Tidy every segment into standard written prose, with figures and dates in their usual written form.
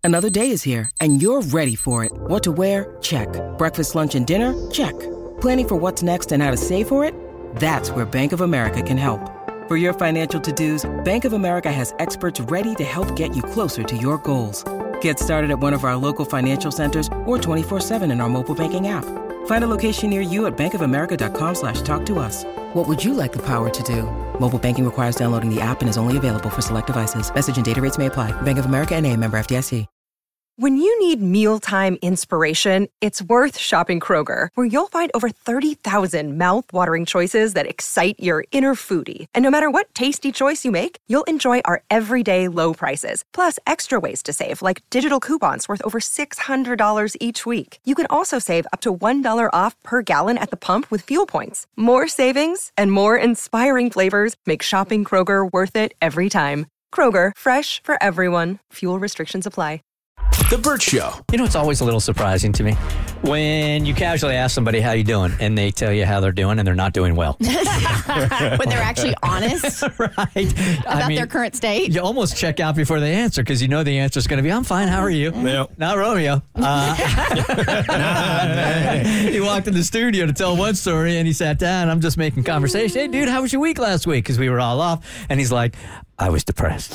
Another day is here, and you're ready for it. What to wear? Check. Breakfast, lunch, and dinner? Check. Planning for what's next and how to save for it? That's where Bank of America can help. For your financial to-dos, Bank of America has experts ready to help get you closer to your goals. Get started at one of our local financial centers or 24/7 in our mobile banking app. Find a location near you at bankofamerica.com/talktous. What would you like the power to do? Mobile banking requires downloading the app and is only available for select devices. Message and data rates may apply. Bank of America N.A., member FDIC. When you need mealtime inspiration, it's worth shopping Kroger, where you'll find over 30,000 mouth-watering choices that excite your inner foodie. And no matter what tasty choice you make, you'll enjoy our everyday low prices, plus extra ways to save, like digital coupons worth over $600 each week. You can also save up to $1 off per gallon at the pump with fuel points. More savings and more inspiring flavors make shopping Kroger worth it every time. Kroger, fresh for everyone. Fuel restrictions apply. The Burt Show. You know, it's always a little surprising to me when you casually ask somebody how you doing, and they tell you how they're doing, and they're not doing well. When they're actually honest Right. about their current state. You almost check out before they answer because you know the answer is going to be, I'm fine, how are you? Yep. Not Romeo. He walked in the studio to tell one story, and he sat down. I'm just making conversation. Hey, dude, how was your week last week? Because we were all off. And he's like, I was depressed.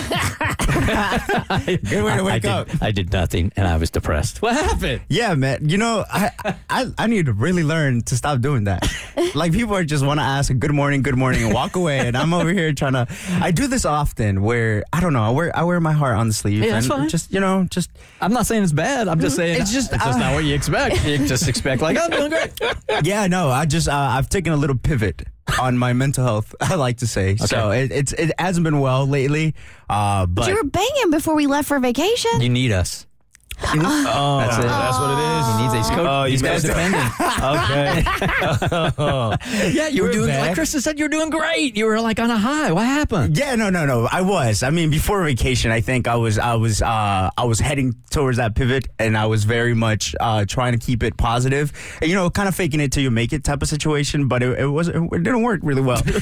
Good way to wake up. I did nothing, and I was depressed. What happened? Yeah, man. You know, I need to really learn to stop doing that. Like, people are just want to ask a good morning, and walk away. And I'm over here trying to. I do this often where, I don't know, I wear my heart on the sleeve. Yeah, that's and fine. Just, I'm not saying it's bad. I'm just saying It's just not what you expect. You just expect, like, I'm doing great. yeah, no, I've taken a little pivot on my mental health, I like to say. Okay. So it hasn't been well lately. But you were banging before we left for vacation. You need us. That's it. That's what it is. He needs these codependent. Okay. Yeah, you were doing, back. like Kristen said, you were doing great. You were like on a high. What happened? Yeah, no. I was. I mean, before vacation, I think I was heading towards that pivot, and I was very much trying to keep it positive. And, kind of faking it till you make it type of situation. But it didn't work really well. The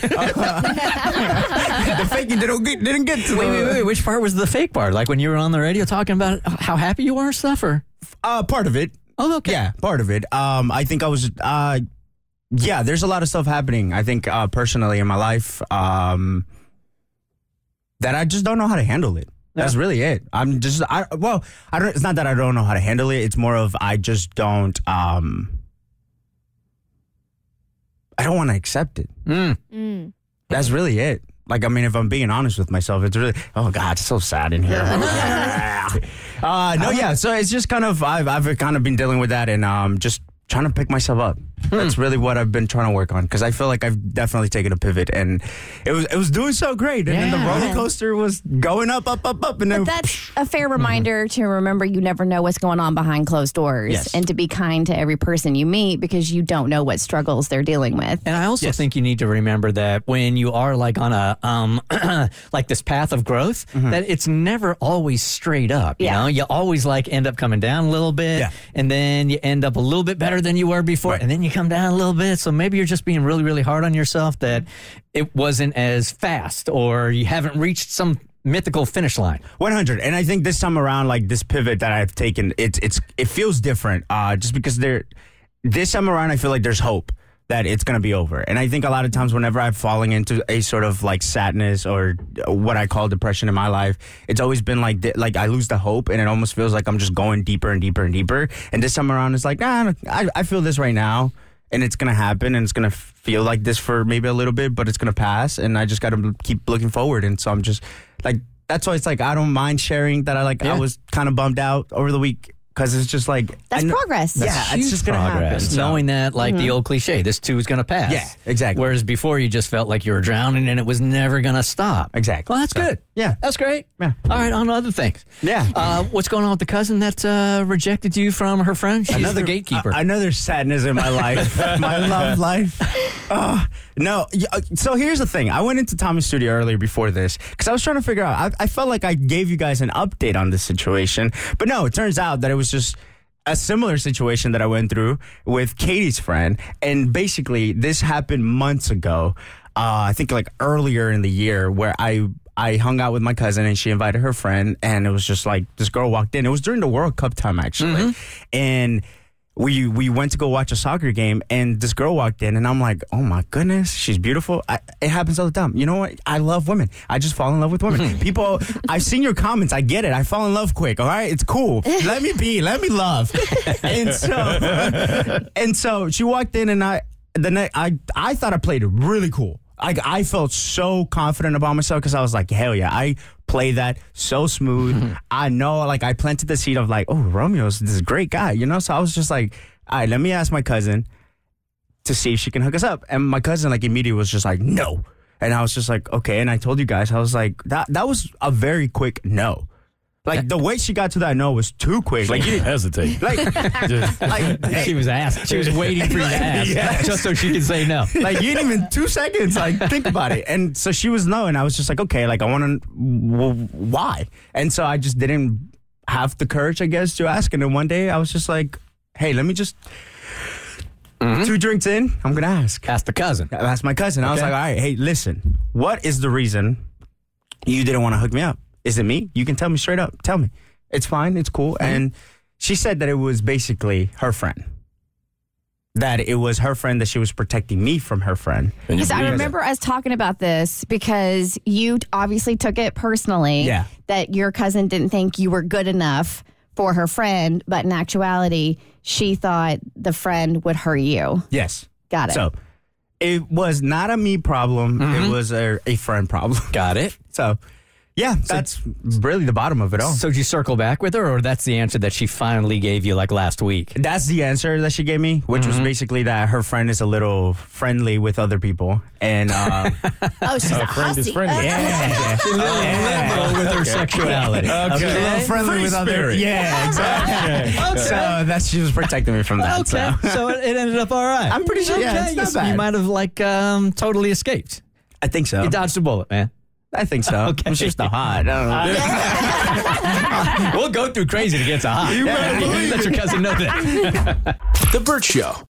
faking didn't get to. Wait. Which part was the fake part? Like when you were on the radio talking about how happy you were, stuff, or part of it. Oh, okay. Yeah, part of it. I think I was. Yeah, there's a lot of stuff happening, I think, personally in my life, that I just don't know how to handle it. That's really it. I don't, it's not that I don't know how to handle it. It's more of I just don't, I don't want to accept it. That's really it. Like, I mean, if I'm being honest with myself, it's really, oh God, it's so sad in here. So it's just kind of, I've kind of been dealing with that and just trying to pick myself up. That's really what I've been trying to work on, because I feel like I've definitely taken a pivot, and it was doing so great, and then the roller coaster was going up, and then. But that's a fair reminder to remember you never know what's going on behind closed doors, and to be kind to every person you meet, because you don't know what struggles they're dealing with. And I also think you need to remember that when you are like on a like this path of growth, that it's never always straight up. You know, you always like end up coming down a little bit, and then you end up a little bit better than you were before, and then you come down a little bit. So maybe you're just being really, really hard on yourself, that it wasn't as fast, or you haven't reached some mythical finish line. 100. And I think this time around, like this pivot that I've taken, it feels different. Just because this time around, I feel like there's hope that it's going to be over. And I think a lot of times whenever I'm falling into a sort of like sadness or what I call depression in my life, it's always been like I lose the hope, and it almost feels like I'm just going deeper and deeper and deeper. And this time around, it's like, I feel this right now, and it's going to happen, and it's going to feel like this for maybe a little bit, but it's going to pass, and I just got to keep looking forward. And so I'm just like, that's why it's like I don't mind sharing that I was kind of bummed out over the week. Because it's just like... That's progress. It's just going to happen. So. Knowing that, like the old cliche, this too is going to pass. Yeah, exactly. Whereas before you just felt like you were drowning and it was never going to stop. Exactly. Well, that's good. Yeah. That's great. Yeah. All right, on to other things. Yeah. What's going on with the cousin that rejected you from her friend? She's the gatekeeper. Another sadness in my life. My love life. No. So here's the thing. I went into Tommy's studio earlier before this because I was trying to figure out. I felt like I gave you guys an update on this situation. But no, it turns out that it was just a similar situation that I went through with Katie's friend. And basically, this happened months ago. I think like earlier in the year, where I I hung out with my cousin and she invited her friend, and it was just like this girl walked in. It was during the World Cup time, actually. And we went to go watch a soccer game, and this girl walked in, and I'm like, oh my goodness, she's beautiful. It happens all the time. You know what? I love women. I just fall in love with women. People, I've seen your comments. I get it. I fall in love quick. All right, it's cool. Let me be. Let me love. And so she walked in, and I thought I played it really cool. I felt so confident about myself because I was like, hell yeah, I play that so smooth. I know, like, I planted the seed of like, oh, Romeo's this great guy, you know? So I was just like, all right, let me ask my cousin to see if she can hook us up. And my cousin, like, immediately was just like, no. And I was just like, okay. And I told you guys, I was like, that was a very quick no. Like, the way she got to that no was too quick. Like, you didn't hesitate. Like, hey, she was asked. She was waiting for you to ask, just so she could say no. Like, you didn't even 2 seconds. Like, think about it. And so she was no, and I was just like, okay, like, I want to. Well, why? And so I just didn't have the courage, I guess, to ask. And then one day I was just like, hey, let me just. 2 drinks in, I'm gonna ask. Ask the cousin. I asked my cousin. I was like, all right, hey, listen, what is the reason you didn't want to hook me up? Is it me? You can tell me straight up. Tell me. It's fine. It's cool. And she said that it was basically her friend. That it was her friend, that she was protecting me from her friend. Because I remember us talking about this because you obviously took it personally that your cousin didn't think you were good enough for her friend, but in actuality, she thought the friend would hurt you. Yes. Got it. So it was not a me problem. It was a friend problem. Got it. So... yeah, that's really the bottom of it all. So did you circle back with her, or that's the answer that she finally gave you like last week? That's the answer that she gave me, which was basically that her friend is a little friendly with other people. And she's a friend is hussy. friendly. yeah. A little liberal with her sexuality. A little friendly Free with other. spirit. Yeah, exactly. So she was protecting me from that. Okay, so it ended up all right. I'm pretty sure. Yeah, it's not bad. You might have like totally escaped. I think so. You dodged a bullet, man. I think so. Okay. It's just a hot. I don't know. We'll go through crazy to get to hot. You better let your cousin know that. The Burt Show.